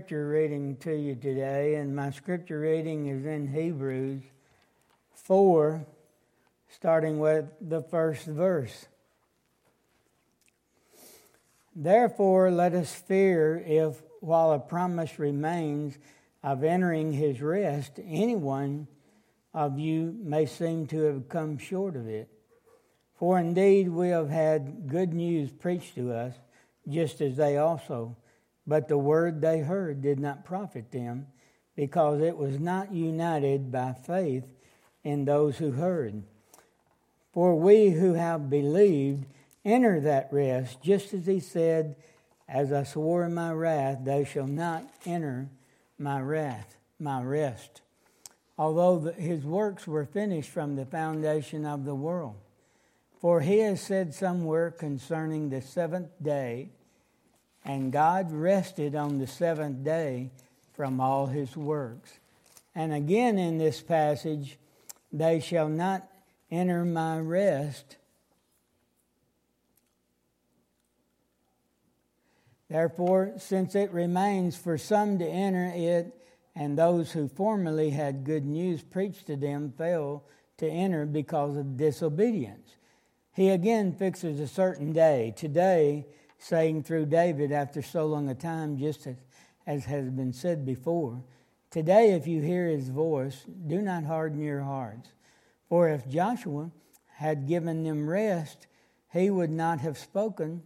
scripture reading to you today, and my scripture reading is in Hebrews 4, starting with the first verse. Therefore, let us fear if, while a promise remains of entering his rest, any one of you may seem to have come short of it. For indeed we have had good news preached to us, just as they also. But the word they heard did not profit them, because it was not united by faith in those who heard. For we who have believed enter that rest, just as he said, as I swore in my wrath, they shall not enter my rest. Although his works were finished from the foundation of the world. For he has said somewhere concerning the seventh day, and God rested on the seventh day from all his works. And again in this passage, they shall not enter my rest. Therefore, since it remains for some to enter it, and those who formerly had good news preached to them fail to enter because of disobedience, he again fixes a certain day, today, saying through David after so long a time, just as has been said before, today if you hear his voice, do not harden your hearts. For if Joshua had given them rest, he would not have spoken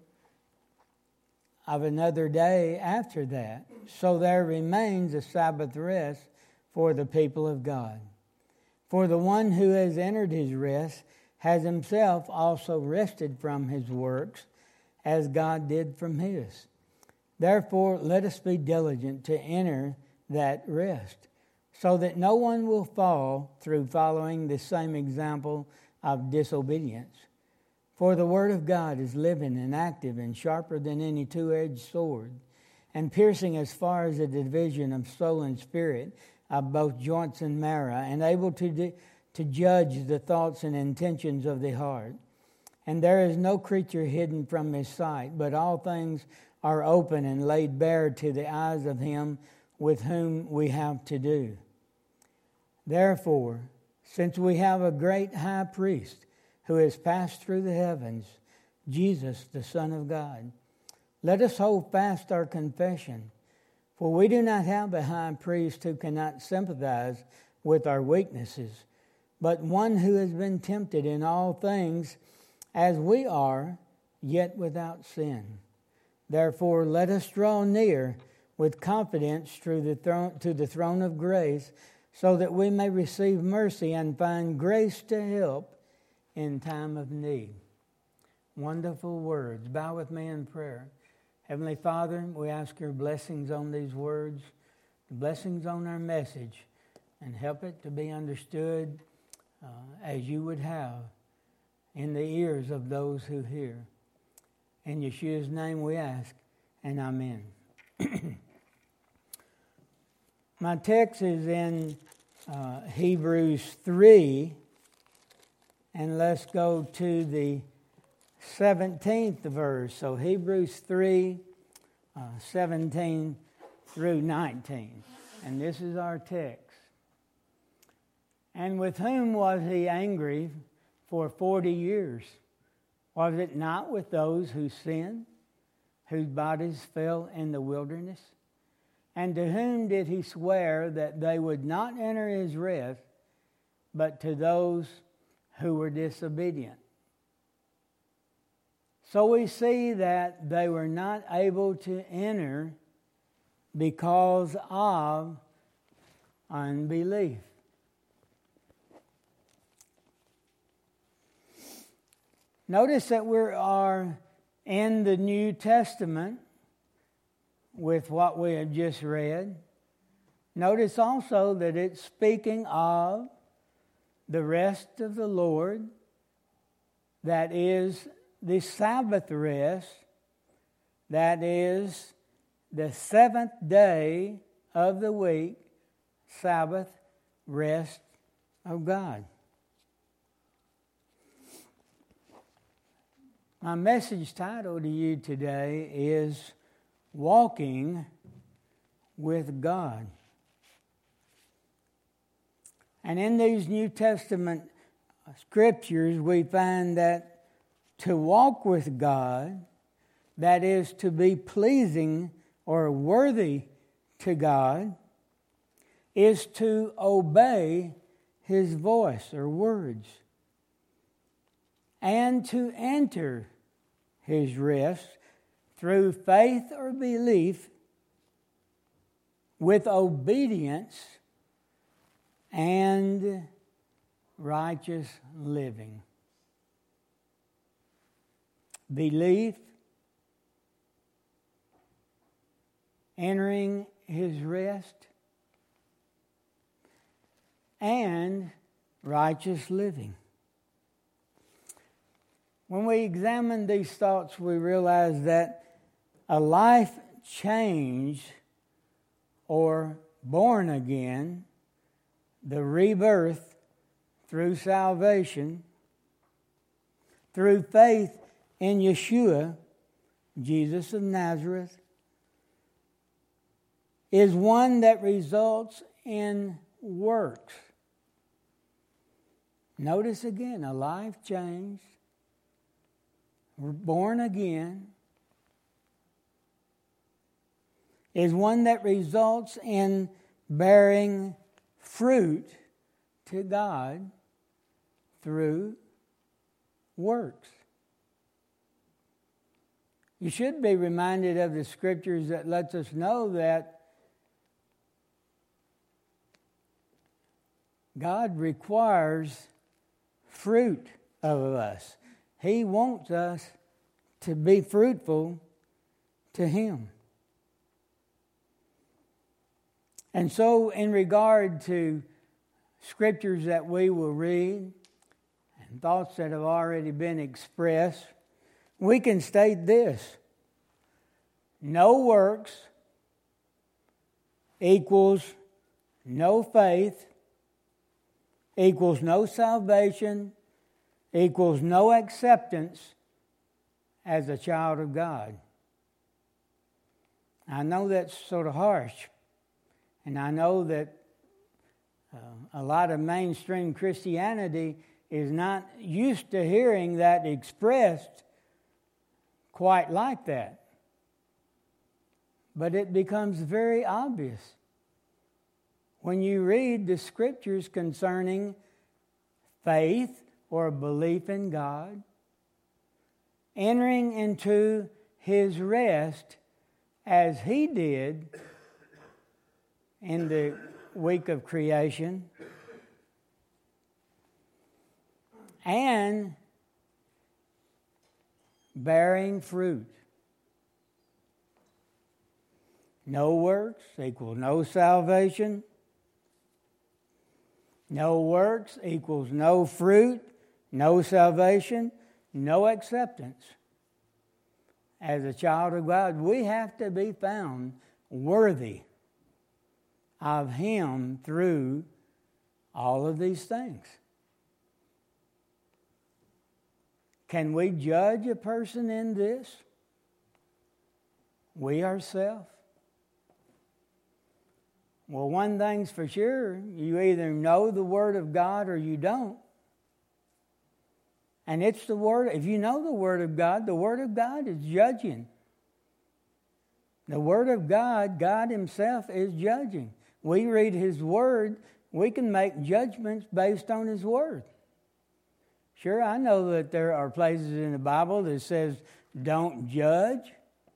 of another day after that. So there remains a Sabbath rest for the people of God. For the one who has entered his rest has himself also rested from his works, as God did from his. Therefore, let us be diligent to enter that rest, so that no one will fall through following the same example of disobedience. For the word of God is living and active and sharper than any two-edged sword, and piercing as far as the division of soul and spirit, of both joints and marrow, and able to judge the thoughts and intentions of the heart. And there is no creature hidden from his sight, but all things are open and laid bare to the eyes of him with whom we have to do. Therefore, since we have a great high priest who has passed through the heavens, Jesus, the Son of God, let us hold fast our confession. For we do not have a high priest who cannot sympathize with our weaknesses, but one who has been tempted in all things as we are, yet without sin. Therefore, let us draw near with confidence to the throne of grace, so that we may receive mercy and find grace to help in time of need. Wonderful words. Bow with me in prayer. Heavenly Father, we ask your blessings on these words, blessings on our message, and help it to be understood as you would have in the ears of those who hear. In Yeshua's name we ask, and amen. My text is in Hebrews 3, and let's go to the 17th verse. So Hebrews 3, 17 through 19. And this is our text. And with whom was he angry for 40 years? Was it not with those who sinned, whose bodies fell in the wilderness? And to whom did he swear that they would not enter his rest, but to those who were disobedient? So we see that they were not able to enter because of unbelief. Notice that we are in the New Testament with what we have just read. Notice also that it's speaking of the rest of the Lord, that is the Sabbath rest, that is the seventh day of the week, Sabbath rest of God. My message title to you today is Walking with God. And in these New Testament scriptures, we find that to walk with God, that is to be pleasing or worthy to God, is to obey His voice or words and to enter His rest through faith or belief with obedience and righteous living. Belief, entering His rest, and righteous living. When we examine these thoughts, we realize that a life change or born again, the rebirth through salvation, through faith in Yeshua, Jesus of Nazareth, is one that results in works. Notice again, a life change, born again, is one that results in bearing fruit to God through works. You should be reminded of the scriptures that lets us know that God requires fruit of us. He wants us to be fruitful to Him. And so, in regard to scriptures that we will read and thoughts that have already been expressed, we can state this: no works equals no faith, equals no salvation, equals no acceptance as a child of God. I know that's sort of harsh, and I know that a lot of mainstream Christianity is not used to hearing that expressed quite like that. But it becomes very obvious when you read the scriptures concerning faith or belief in God, entering into His rest as He did in the week of creation, and bearing fruit. No works equals no salvation. No works equals no fruit, no salvation, no acceptance. As a child of God, we have to be found worthy of Him through all of these things. Can we judge a person in this? We ourselves? Well, one thing's for sure, you either know the Word of God or you don't. And it's the Word. If you know the Word of God is judging. The Word of God, God Himself is judging. We read His Word, we can make judgments based on His Word. Sure, I know that there are places in the Bible that says, don't judge.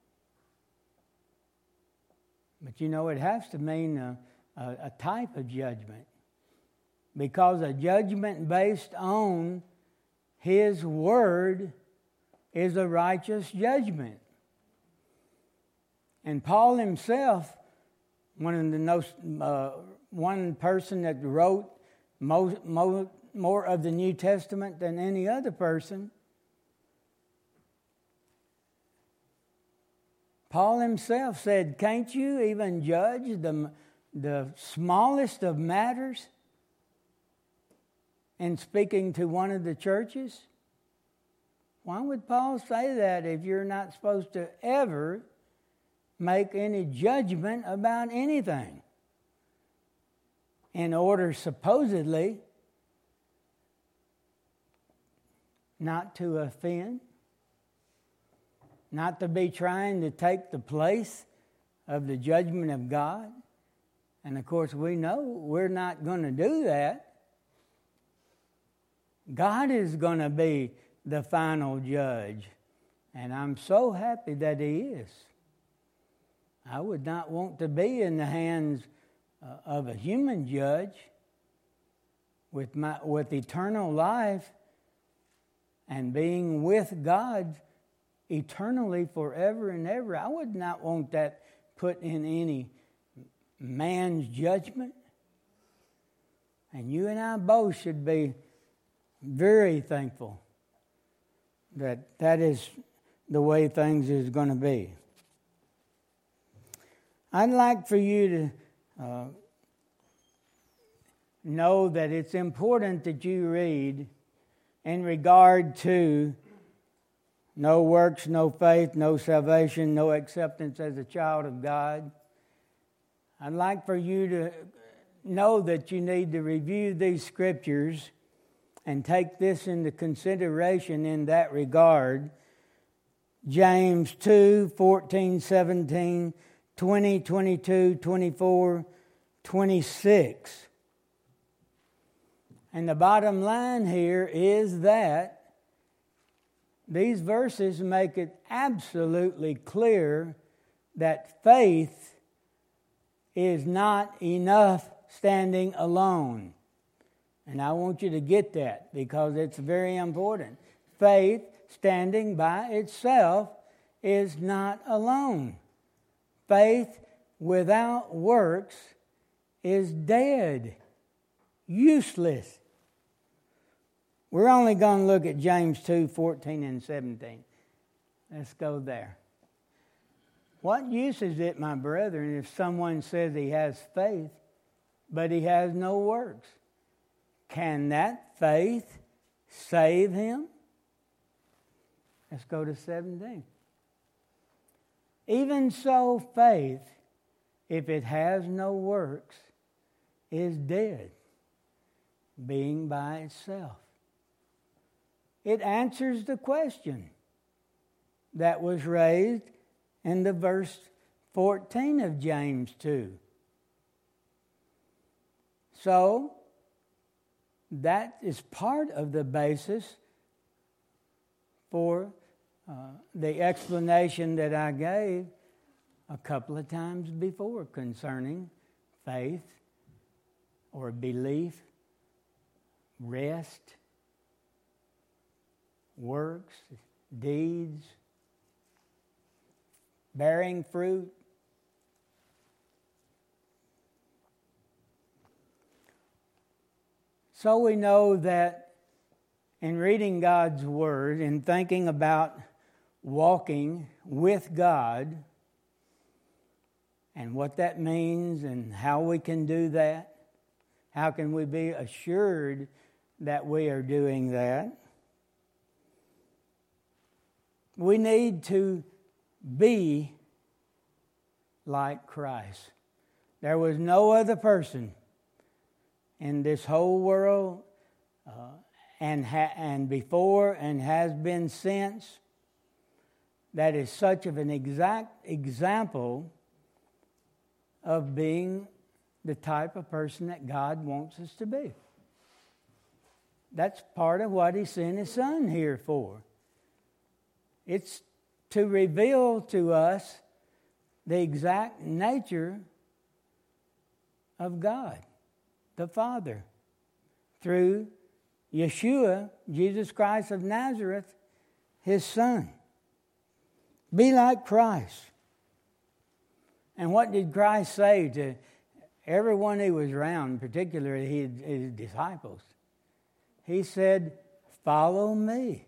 But you know, it has to mean a type of judgment. Because a judgment based on His Word is a righteous judgment. And Paul himself, one person that wrote more of the New Testament than any other person, Paul himself said, can't you even judge the smallest of matters? In speaking to one of the churches? Why would Paul say that if you're not supposed to ever make any judgment about anything in order supposedly not to offend, not to be trying to take the place of the judgment of God. And of course, we know we're not going to do that. God is going to be the final judge. And I'm so happy that He is. I would not want to be in the hands of a human judge with eternal life and being with God eternally forever and ever. I would not want that put in any man's judgment. And you and I both should be very thankful that that is the way things is going to be. I'd like for you to know that it's important that you read in regard to no works, no faith, no salvation, no acceptance as a child of God. I'd like for you to know that you need to review these scriptures and take this into consideration in that regard. James 2, 14, 17, 20, 22, 24, 26. And the bottom line here is that these verses make it absolutely clear that faith is not enough standing alone. And I want you to get that because it's very important. Faith standing by itself is not alone. Faith without works is dead, useless. We're only going to look at James 2, 14 and 17. Let's go there. What use is it, my brethren, if someone says he has faith, but he has no works? Can that faith save him? Let's go to 17. Even so, faith, if it has no works, is dead, being by itself. It answers the question that was raised in the verse 14 of James 2. So, that is part of the basis for the explanation that I gave a couple of times before concerning faith or belief, rest, works, deeds, bearing fruit. So we know that in reading God's Word and thinking about walking with God and what that means and how we can do that, how can we be assured that we are doing that, we need to be like Christ. There was no other person in this whole world and before and has been since that is such of an exact example of being the type of person that God wants us to be. That's part of what He sent His Son here for. It's to reveal to us the exact nature of God, the Father, through Yeshua, Jesus Christ of Nazareth, His Son. Be like Christ. And what did Christ say to everyone He was around, particularly His disciples? He said, "Follow me."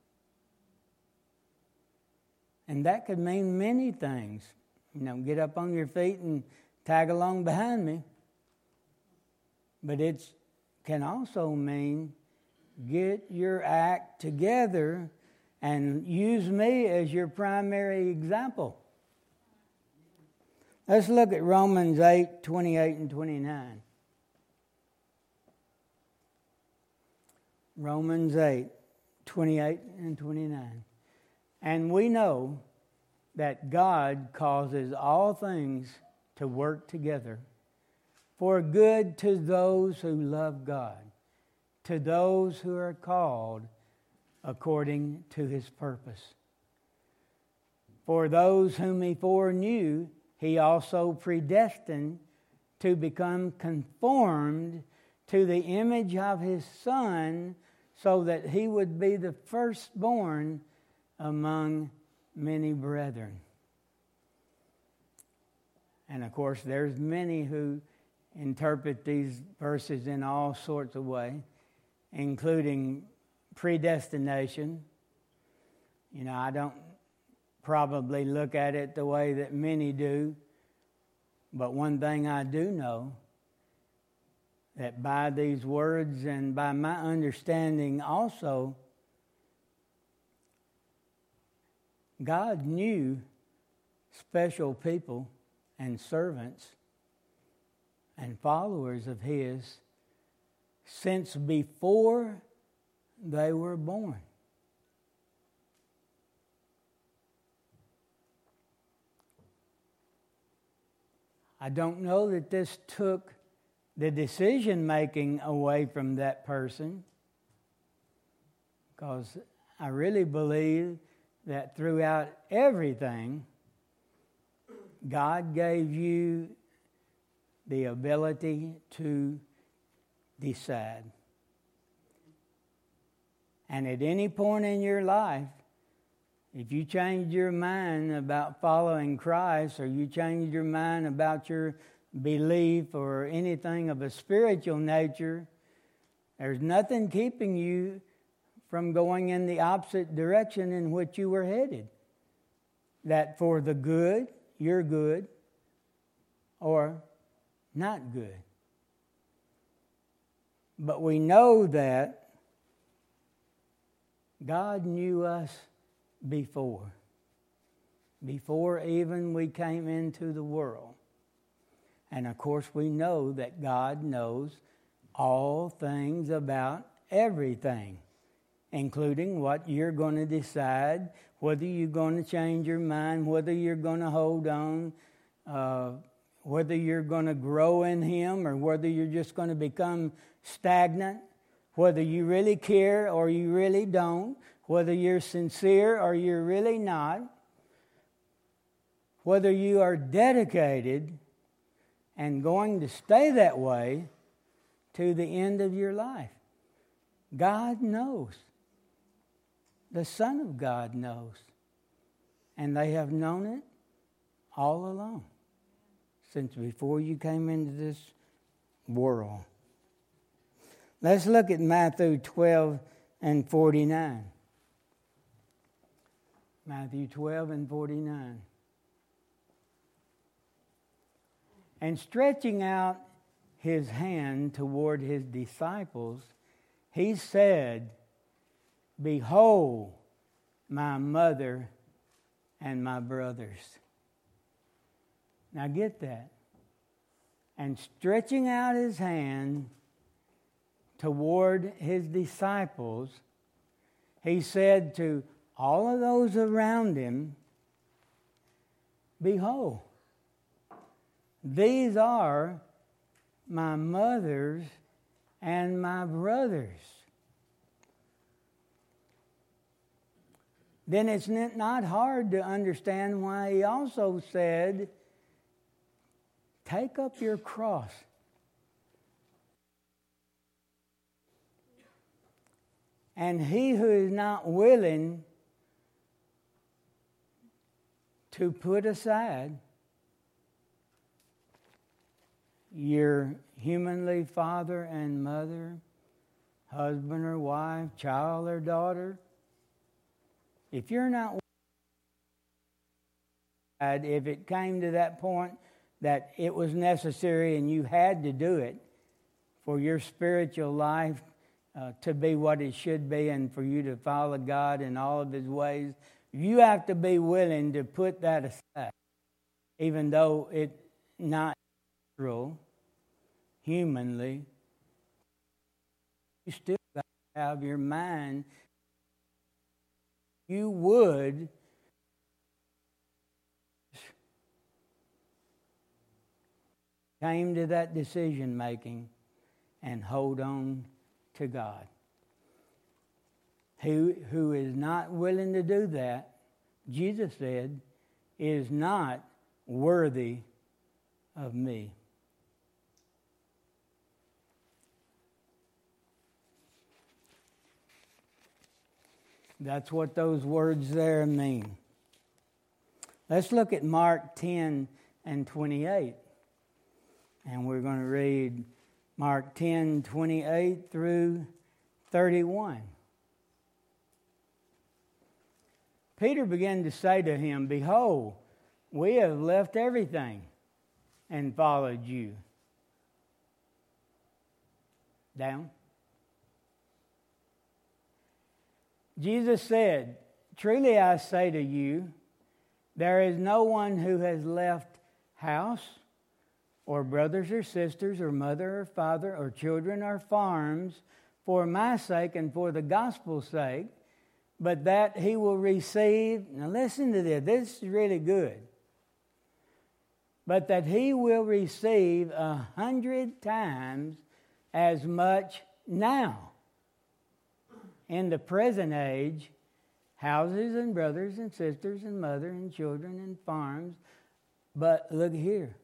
And that could mean many things. Get up on your feet and tag along behind me. But it can also mean get your act together and use me as your primary example. Let's look at Romans 8, 28 and 29. Romans 8, 28 and 29. And we know that God causes all things to work together for good to those who love God, to those who are called according to His purpose. For those whom He foreknew, He also predestined to become conformed to the image of His Son, so that He would be the firstborn among many brethren. And of course, there's many who interpret these verses in all sorts of ways, including predestination. You know, I don't probably look at it the way that many do, but one thing I do know, that by these words and by my understanding also, God knew special people and servants and followers of His since before they were born. I don't know that this took the decision-making away from that person, because I really believe that throughout everything, God gave you the ability to decide. And at any point in your life, if you changed your mind about following Christ, or you changed your mind about your belief or anything of a spiritual nature, there's nothing keeping you from going in the opposite direction in which you were headed. That for the good, you're good, or not good. But we know that God knew us before even we came into the world. And of course, we know that God knows all things about everything, including what you're going to decide, whether you're going to change your mind, whether you're going to hold on, whether you're going to grow in Him, or whether you're just going to become stagnant, whether you really care or you really don't, whether you're sincere or you're really not, whether you are dedicated and going to stay that way to the end of your life. God knows. The Son of God knows. And they have known it all along, since before you came into this world. Let's look at Matthew 12 and 49. Matthew 12 and 49. And stretching out His hand toward His disciples, He said, "Behold, my mother and my brothers." Now get that. And stretching out His hand toward His disciples, He said to all of those around Him, "Behold, these are my mothers and my brothers." Then it's not hard to understand why He also said, "Take up your cross." And he who is not willing to put aside your humanly father and mother, husband or wife, child or daughter, if you're not, if it came to that point that it was necessary and you had to do it for your spiritual life to be what it should be and for you to follow God in all of His ways, you have to be willing to put that aside. even though it's not natural, humanly, you still got to have your mind. You would came to that decision making and hold on to God. Who is not willing to do that, Jesus said, is not worthy of me. That's what those words there mean. Let's look at Mark 10 and 28. And we're going to read Mark 10, 28 through 31. Peter began to say to him, "Behold, we have left everything and followed you." Down. Jesus said, "Truly I say to you, there is no one who has left house or brothers or sisters or mother or father or children or farms for my sake and for the gospel's sake, but that he will receive," now listen to this is really good, "but that he will receive 100 times as much now in the present age, houses and brothers and sisters and mother and children and farms," but look here,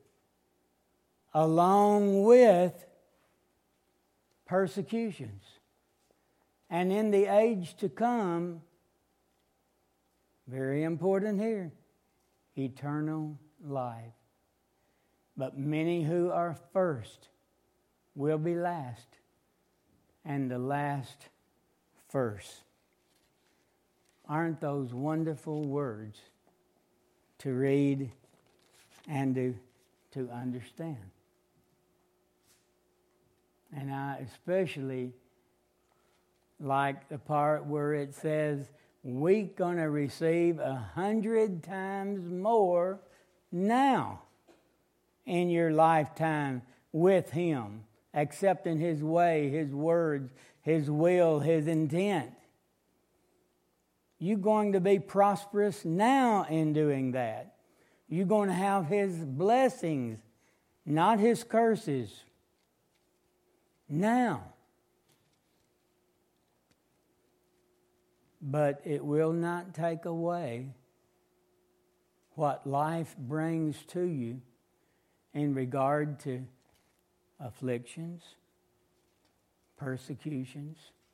"along with persecutions, and in the age to come," very important here, "eternal life. But many who are first will be last, and the last first." Aren't those wonderful words to read and to understand? And I especially like the part where it says, we're going to receive 100 times more now in your lifetime with Him, accepting His way, His words, His will, His intent. You're going to be prosperous now in doing that. You're going to have His blessings, not His curses. Now. But it will not take away what life brings to you in regard to afflictions, persecutions.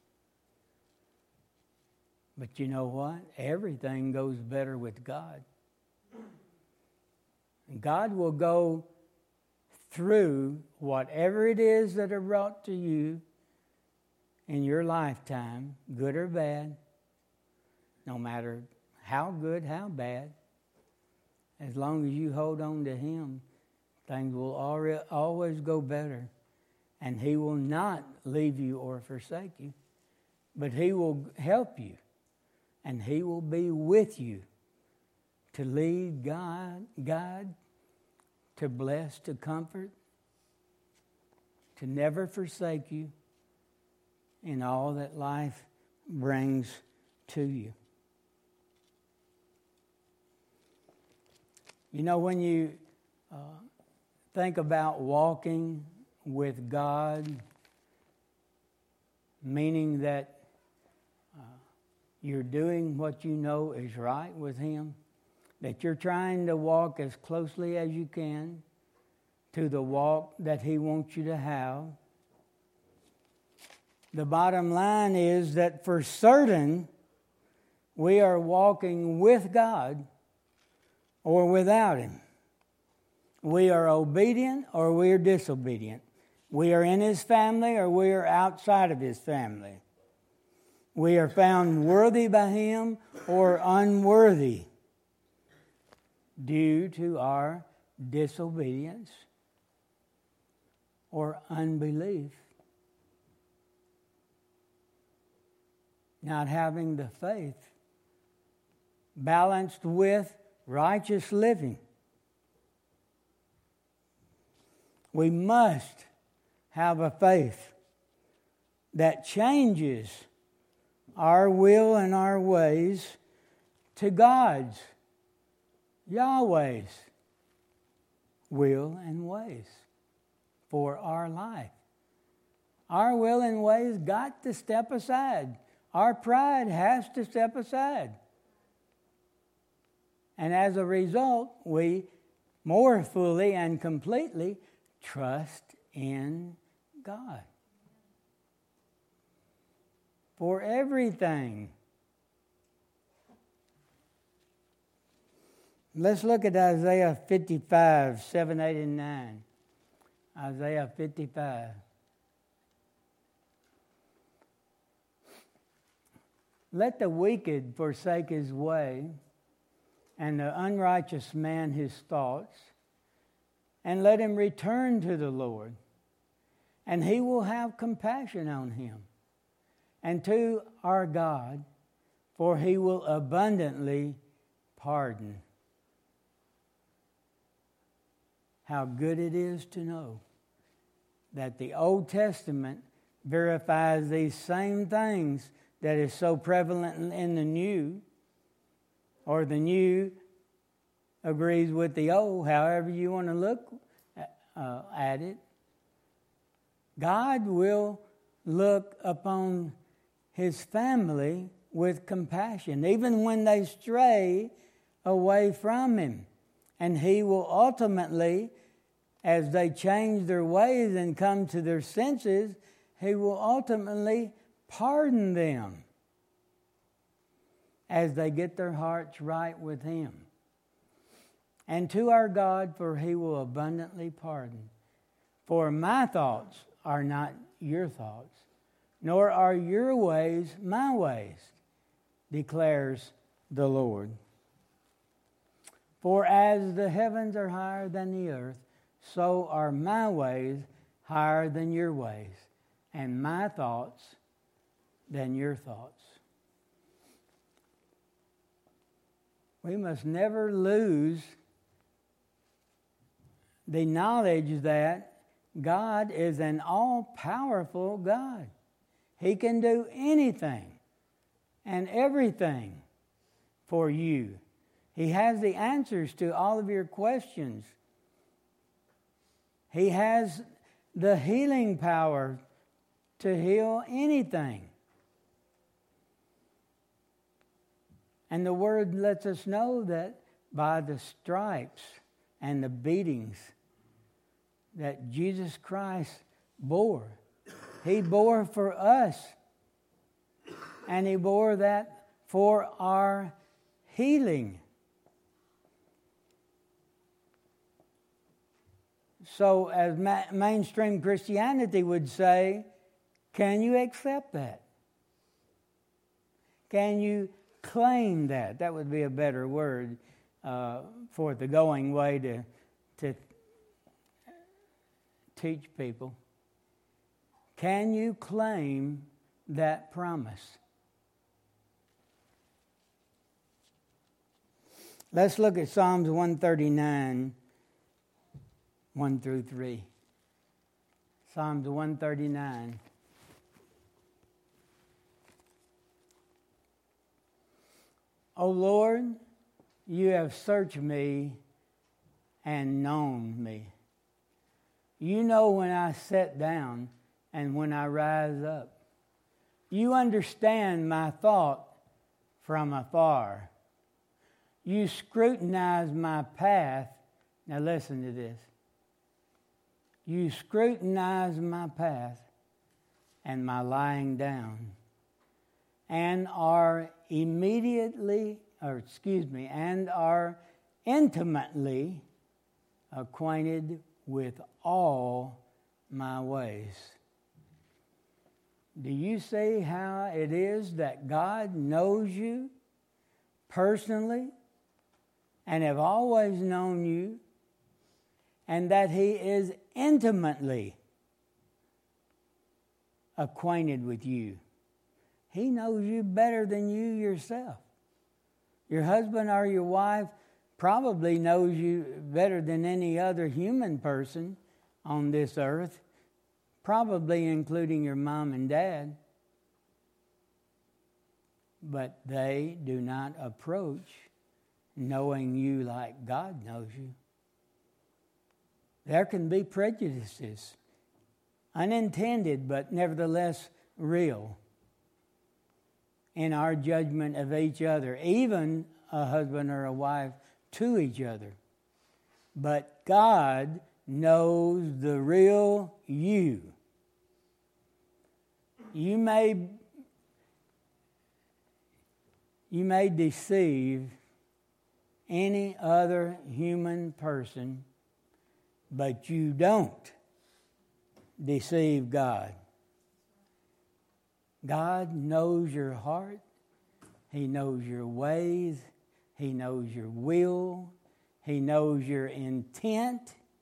But you know what? Everything goes better with God. God will go through whatever it is that are brought to you in your lifetime, good or bad, no matter how good, how bad, as long as you hold on to Him, things will always go better. And He will not leave you or forsake you, but He will help you, and He will be with you to lead, guide, to bless, to comfort, to never forsake you in all that life brings to you. You know, when you think about walking with God, meaning that you're doing what you know is right with Him, that you're trying to walk as closely as you can to the walk that He wants you to have. The bottom line is that for certain, we are walking with God or without Him. We are obedient or we are disobedient. We are in His family or we are outside of His family. We are found worthy by Him or unworthy due to our disobedience or unbelief. Not having the faith balanced with righteous living. We must have a faith that changes our will and our ways to God's, Yahweh's will and ways for our life. Our will and ways got to step aside. Our pride has to step aside. And as a result, we more fully and completely trust in God for everything. Let's look at Isaiah 55, 7, 8, and 9. Isaiah 55. Let the wicked forsake his way, and the unrighteous man his thoughts, and let him return to the Lord, and he will have compassion on him, and to our God, for he will abundantly pardon. How good it is to know that the Old Testament verifies these same things that is so prevalent in the New, or the New agrees with the Old, however you want to look at it. God will look upon His family with compassion, even when they stray away from Him. And He will ultimately, as they change their ways and come to their senses, He will ultimately pardon them as they get their hearts right with Him. And to our God, for He will abundantly pardon. For my thoughts are not your thoughts, nor are your ways my ways, declares the Lord. For as the heavens are higher than the earth, so are my ways higher than your ways, and my thoughts than your thoughts. We must never lose the knowledge that God is an all-powerful God. He can do anything and everything for you. He has the answers to all of your questions. He has the healing power to heal anything. And the Word lets us know that by the stripes and the beatings that Jesus Christ bore, He bore for us. And He bore that for our healing. So as mainstream Christianity would say, can you accept that? Can you claim that? That would be a better word for the going way to teach people. Can you claim that promise? Let's look at Psalms 139, 1 through 3. Psalms 139. O Lord, you have searched me and known me. You know when I sit down and when I rise up. You understand my thought from afar. You scrutinize my path. Now listen to this. You scrutinize my path and my lying down, and are intimately acquainted with all my ways. Do you see how it is that God knows you personally and have always known you, and that He is intimately acquainted with you? He knows you better than you yourself. Your husband or your wife probably knows you better than any other human person on this earth, probably including your mom and dad, but they do not approach knowing you like God knows you. There can be prejudices, unintended but nevertheless real, in our judgment of each other, even a husband or a wife to each other. But God knows the real you. You may deceive any other human person, but you don't deceive God. God knows your heart. He knows your ways. He knows your will. He knows your intent.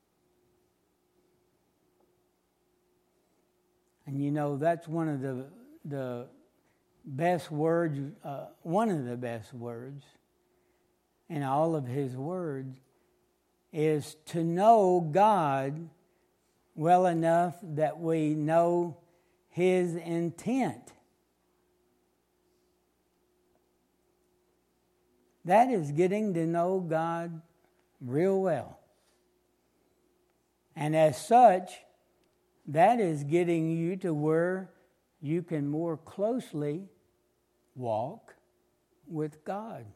And you know, that's one of the best words, one of the best words in all of His words is to know God well enough that we know His intent. That is getting to know God real well. And as such, that is getting you to where you can more closely walk with God.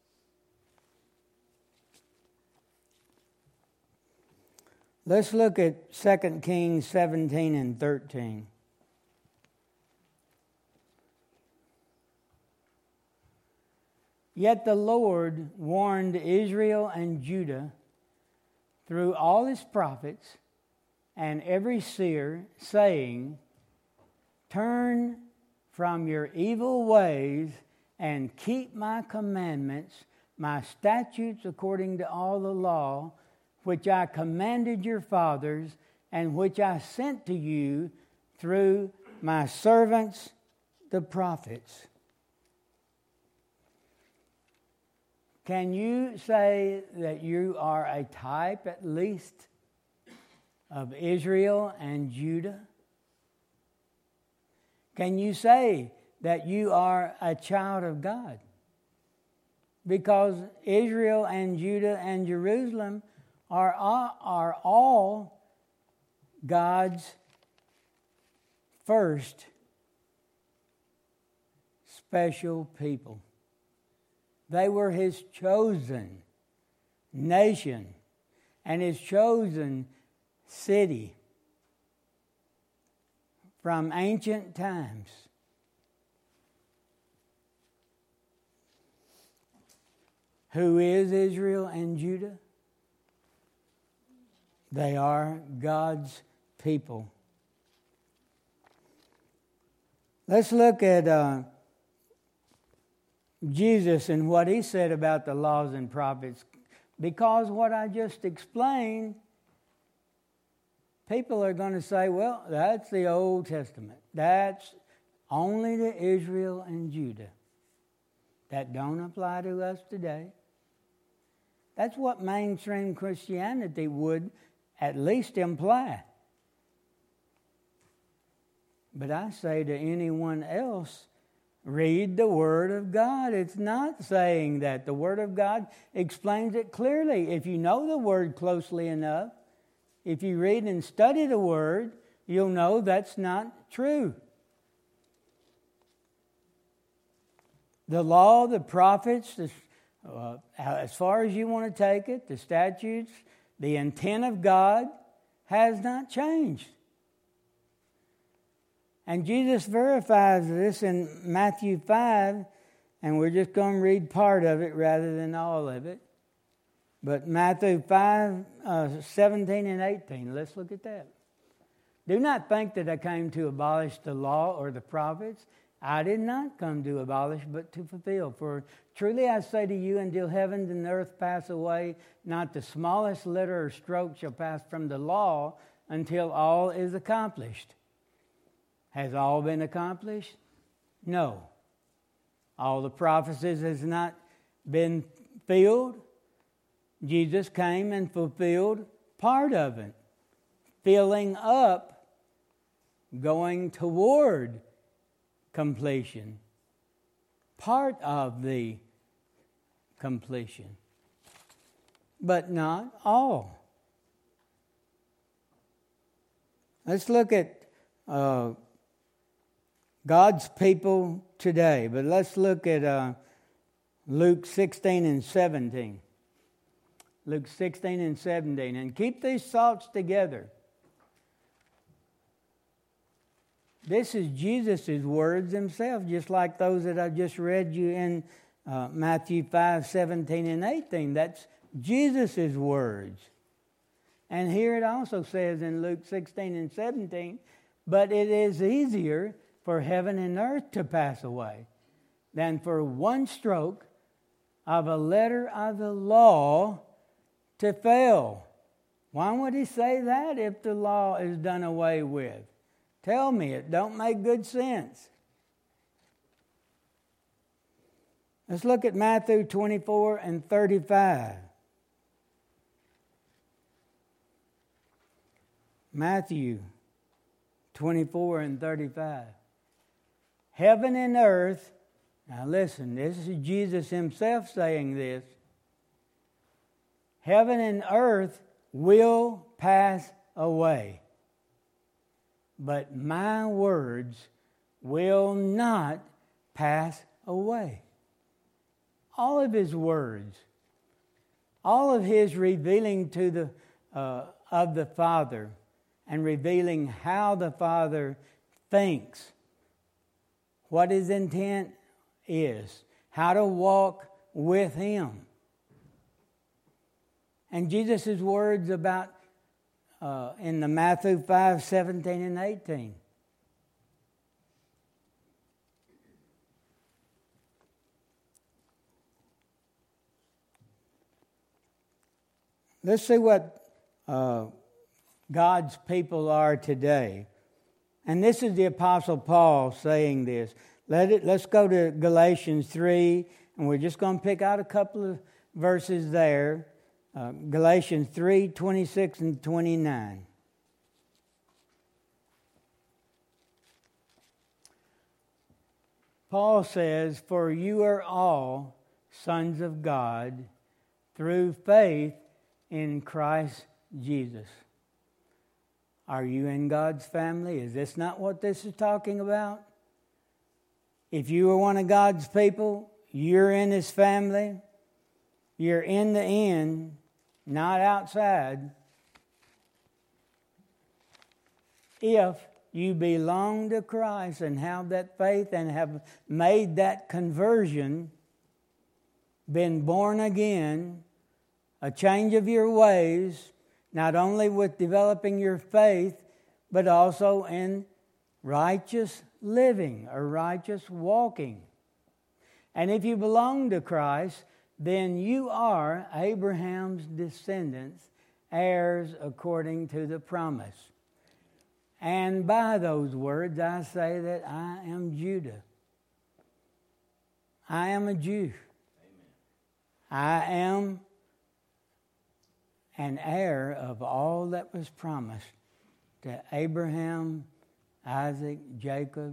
Let's look at 2 Kings 17 and 13. Yet the Lord warned Israel and Judah through all His prophets and every seer, saying, turn from your evil ways and keep my commandments, my statutes according to all the law, which I commanded your fathers, and which I sent to you through my servants, the prophets. Can you say that you are a type, at least, of Israel and Judah? Can you say that you are a child of God? Because Israel and Judah and Jerusalem are all God's first special people. They were His chosen nation and His chosen city from ancient times. Who is Israel and Judah? They are God's people. Let's look at Jesus and what He said about the laws and prophets. Because what I just explained, people are going to say, well, that's the Old Testament. That's only to Israel and Judah. That don't apply to us today. That's what mainstream Christianity would at least imply. But I say to anyone else, read the Word of God. It's not saying that. The Word of God explains it clearly. If you know the Word closely enough, if you read and study the Word, you'll know that's not true. The law, the prophets, as far as you want to take it, the statutes, the intent of God has not changed. And Jesus verifies this in Matthew 5, and we're just going to read part of it rather than all of it. But Matthew 5, 17 and 18, let's look at that. Do not think that I came to abolish the law or the prophets. I did not come to abolish, but to fulfill. For truly I say to you, until heaven and earth pass away, not the smallest letter or stroke shall pass from the law until all is accomplished. Has all been accomplished? No. All the prophecies has not been filled. Jesus came and fulfilled part of it. filling up, going toward completion. Part of the completion, but not all. Let's look at God's people today, but let's look at Luke 16 and 17. Luke 16 and 17. And keep these thoughts together. This is Jesus' words himself, just like those that I just read you in Matthew 5, 17 and 18. That's Jesus' words. And here it also says in Luke 16 and 17, but it is easier for heaven and earth to pass away than for one stroke of a letter of the law to fail. Why would he say that if the law is done away with? Tell me, it don't make good sense. Let's look at Matthew 24 and 35. Matthew 24 and 35. Heaven and earth, now listen, this is Jesus himself saying this. Heaven and earth will pass away, but my words will not pass away. All of his words, all of his revealing to the of the Father and revealing how the Father thinks, what his intent is, how to walk with him. And Jesus' words about in the Matthew 5, 17 and 18. Let's see what God's people are today. And this is the Apostle Paul saying this. Let's go to Galatians 3, and we're just going to pick out a couple of verses there. Galatians 3, 26 and 29. Paul says, for you are all sons of God through faith in Christ Jesus. Are you in God's family? Is this not what this is talking about? If you are one of God's people, you're in His family. You're in the inn, not outside. If you belong to Christ and have that faith and have made that conversion, been born again, a change of your ways, not only with developing your faith, but also in righteous living or righteous walking. And if you belong to Christ, then you are Abraham's descendants, heirs according to the promise. And by those words, I say that I am Judah. I am a Jew. Amen. I am an heir of all that was promised to Abraham, Isaac, Jacob,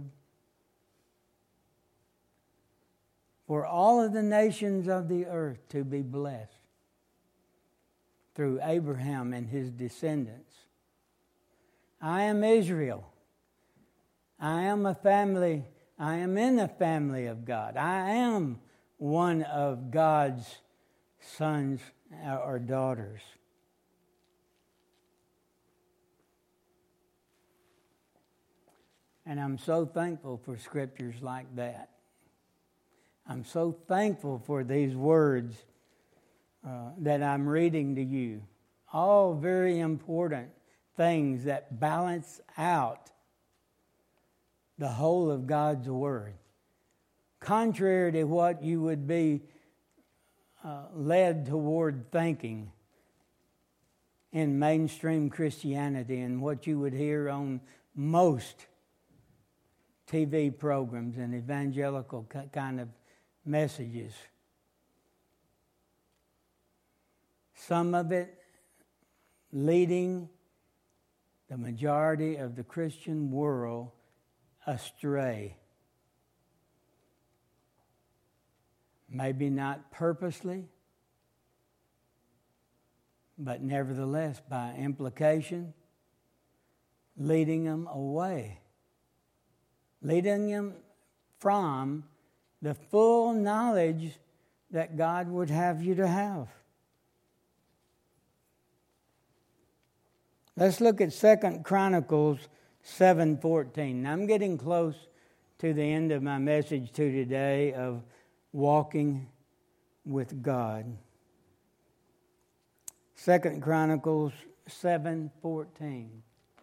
for all of the nations of the earth to be blessed through Abraham and his descendants. I am Israel. I am a family. I am in the family of God. I am one of God's sons or daughters. And I'm so thankful for scriptures like that. I'm so thankful for these words that I'm reading to you. All very important things that balance out the whole of God's Word. Contrary to what you would be led toward thinking in mainstream Christianity and what you would hear on most TV programs and evangelical kind of messages. Some of it leading the majority of the Christian world astray. Maybe not purposely, but nevertheless, by implication, leading them away, leading them from the full knowledge that God would have you to have. Let's look at 2 Chronicles 7:14. Now, I'm getting close to the end of my message to today of walking with God. 2 Chronicles 7:14.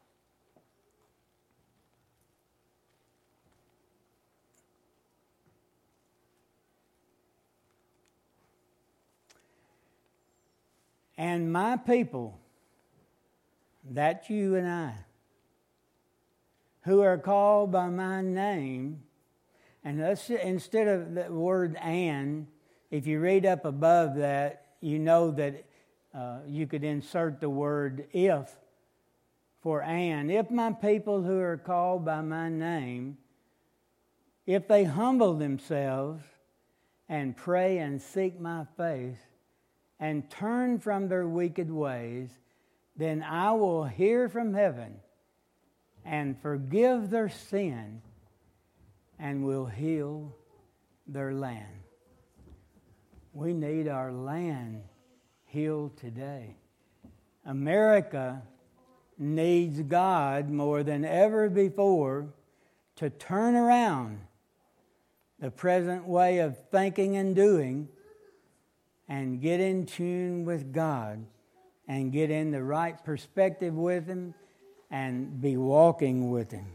And my people, that's you and I, who are called by my name, and let's, instead of the word "and," if you read up above that, you know that you could insert the word "if" for "and." If my people who are called by my name, if they humble themselves and pray and seek my face and turn from their wicked ways, then I will hear from heaven and forgive their sin and will heal their land. We need our land healed today. America needs God more than ever before to turn around the present way of thinking and doing and get in tune with God and get in the right perspective with Him and be walking with Him.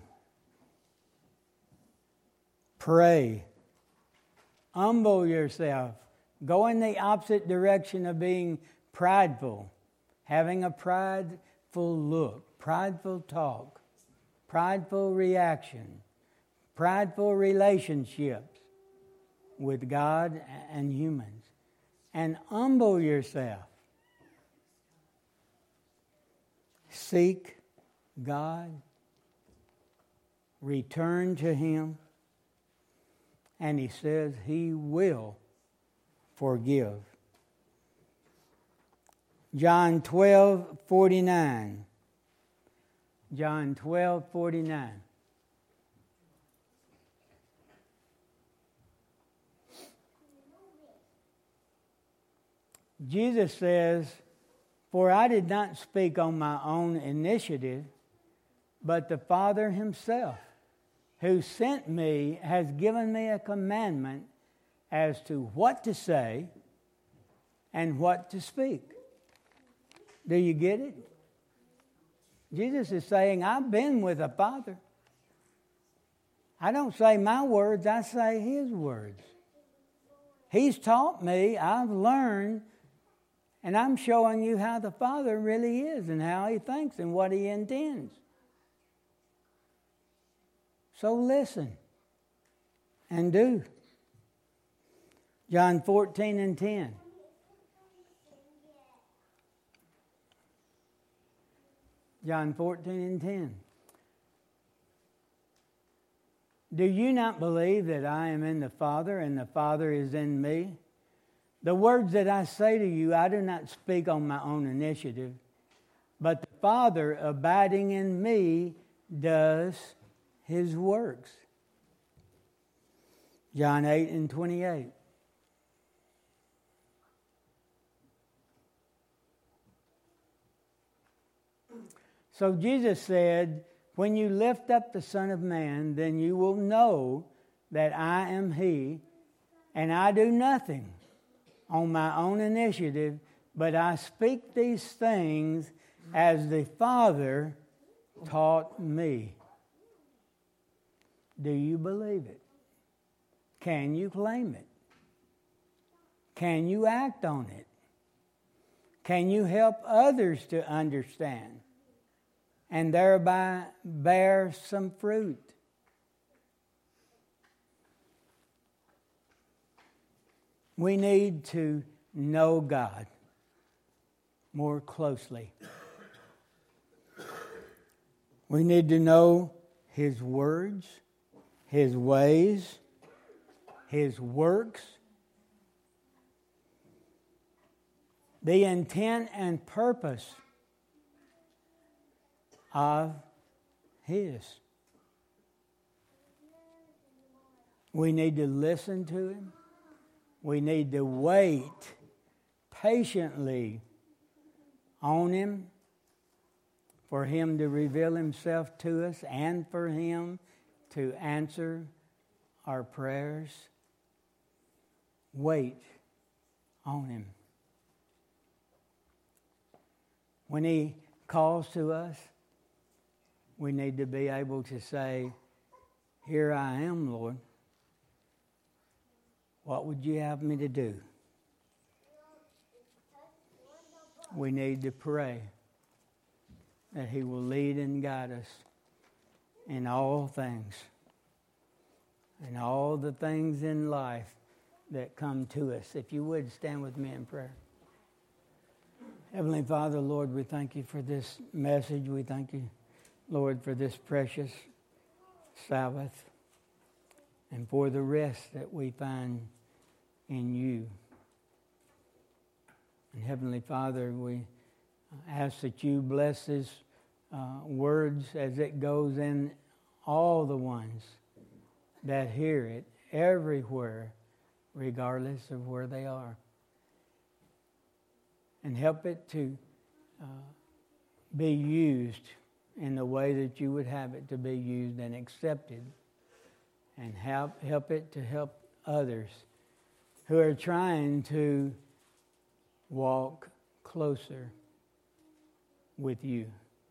Pray. Humble yourself. Go in the opposite direction of being prideful, having a prideful look, prideful talk, prideful reaction, prideful relationships with God and humans. And humble yourself. Seek God. Return to Him. And He says He will forgive. John 12:49. John 12:49. Jesus says, "For I did not speak on my own initiative, but the Father Himself, who sent me, has given me a commandment as to what to say and what to speak." Do you get it? Jesus is saying, I've been with the Father. I don't say my words, I say His words. He's taught me, I've learned, and I'm showing you how the Father really is and how He thinks and what He intends. So listen and do. John 14:10. John 14:10. Do you not believe that I am in the Father and the Father is in me? The words that I say to you, I do not speak on my own initiative, but the Father abiding in me does His works. John 8:28. So Jesus said, when you lift up the Son of Man, then you will know that I am He, and I do nothing on my own initiative, but I speak these things as the Father taught me. Do you believe it? Can you claim it? Can you act on it? Can you help others to understand and thereby bear some fruit? We need to know God more closely. We need to know His words, His ways, His works, the intent and purpose of His. We need to listen to Him. We need to wait patiently on Him, for Him to reveal Himself to us and for Him to answer our prayers. Wait on Him. When He calls to us, we need to be able to say, "Here I am, Lord. What would you have me to do?" We need to pray that He will lead and guide us in all things, and all the things in life that come to us. If you would, stand with me in prayer. Heavenly Father, Lord, we thank You for this message. We thank You, Lord, for this precious Sabbath and for the rest that we find in You. And Heavenly Father, we ask that You bless this words as it goes in all the ones that hear it everywhere, regardless of where they are. And help it to be used in the way that You would have it to be used and accepted. And help it to help others who are trying to walk closer with You.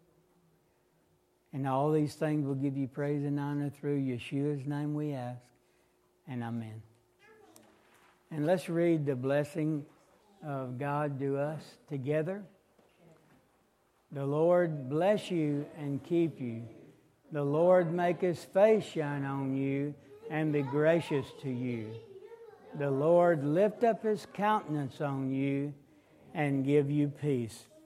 And all these things will give You praise and honor through Yeshua's name we ask. And amen. And let's read the blessing of God to us together. The Lord bless you and keep you. The Lord make His face shine on you and be gracious to you. The Lord lift up His countenance on you and give you peace.